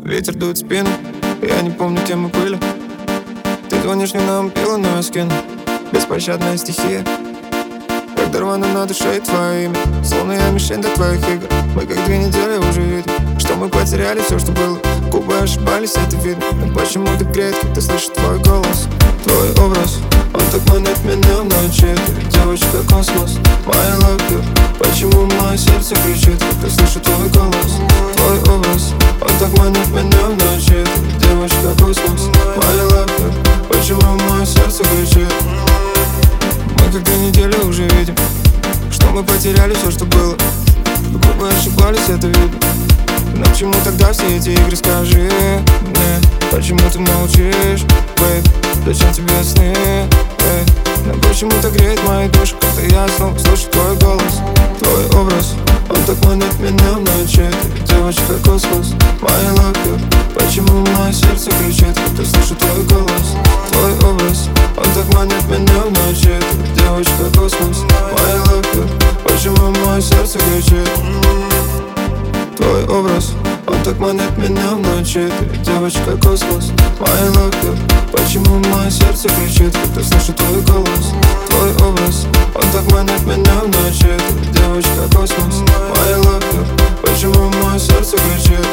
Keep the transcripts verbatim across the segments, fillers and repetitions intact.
ветер дует в спину. Я не помню, кем мы были. Ты звонишь мне, нам пила, но я скину. Беспощадная стихия, когда рвано на душе и твое имя. Словно я мишень для твоих игр. Мы как две недели уже видим, что мы потеряли все, что было. Губы ошибались, это видно. Но почему так греет, когда слышу твой голос? Твой образ, он так манит меня в ночи. Ты девочка космос, my love you. Почему мое сердце кричит, когда слышу твой голос? Твой образ, он так манит меня в ночи. Ты девочка космос, my love you. Почему мое сердце кричит? Мы как две недели уже видим, что мы потеряли все, что было. Губы ошибались, это видно. Но почему тогда все эти игры, скажи мне? Почему ты молчишь, бэйб? Зачем тебе сны, бэйб? Но почему так греет мою душу, когда я снова слышу твой голос? Твой образ, он так манит меня в ночи. Ты девочка космос, my love you. Почему мое сердце кричит, когда слышу твой голос? Твой образ, он так манит меня в ночи. Ты девочка космос, my love you. Почему мое сердце кричит? Твой образ, он так манит меня в ночи. Ты девочка космос, my love you. Почему мое сердце кричит, когда слышу твой голос? Твой образ, он так манит меня в ночи. Ты девочка космос, my love you. Почему мое сердце кричит?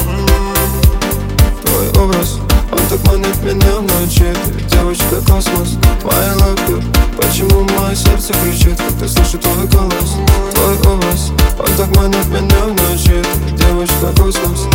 Твой образ, он так манит меня в ночи. Ты девочка космос, my love you. Почему мое сердце кричит, когда слышу твой голос? Твой образ, он так манит меня в ночи. Ты девочка космос,